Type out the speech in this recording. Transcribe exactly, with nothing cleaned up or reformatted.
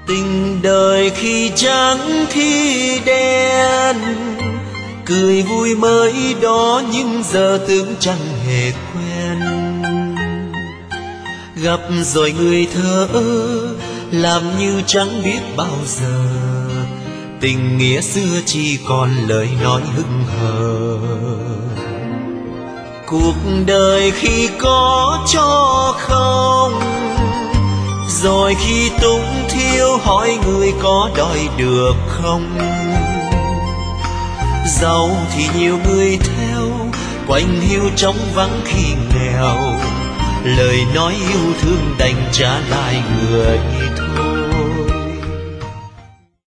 Tình đời khi trắng khi đen, cười vui mới đó nhưng giờ tưởng chẳng hề quen. Gặp rồi người thơ làm như chẳng biết bao giờ, tình nghĩa xưa chỉ còn lời nói hững hờ. Cuộc đời khi có cho không, rồi khi túng thiếu hỏi người có đòi được không. Giàu thì nhiều người theo, quanh hiu trống vắng khi nghèo, lời nói yêu thương đành trả lại người.